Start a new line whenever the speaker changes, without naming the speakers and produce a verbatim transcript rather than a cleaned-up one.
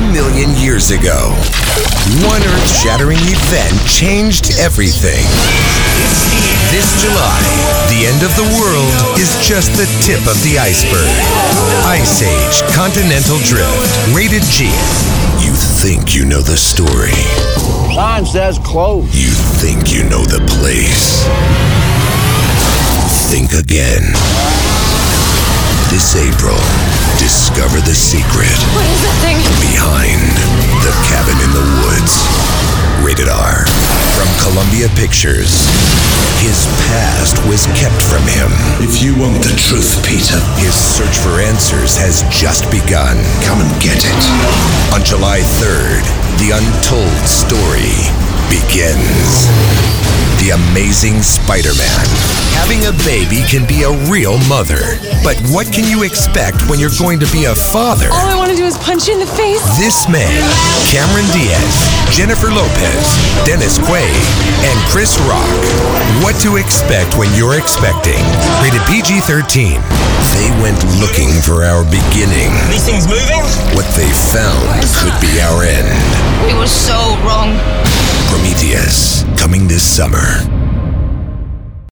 million years ago, one earth-shattering event changed everything. This July, the end of the world is just the tip of the iceberg. Ice Age Continental Drift, rated G. You think you know the story.
Sign says closed.
You think you know the place. Think again. This April, discover the secret.
What is that thing?
Behind the Cabin in the Woods. Rated R. From Columbia Pictures. His past was kept from him.
If you want the truth, Peter,
his search for answers has just begun.
Come and get it.
On July third, the untold story begins. The Amazing Spider-Man. Having a baby can be a real mother. But what can you expect when you're going to be a father?
All I want to do is punch you in the face.
This May, Cameron Diaz, Jennifer Lopez, Dennis Quaid, and Chris Rock. What to expect when you're expecting. Rated P G thirteen. They went looking for our beginning.
These things moving?
What they found could be our end.
We were so wrong.
Prometheus, coming this summer.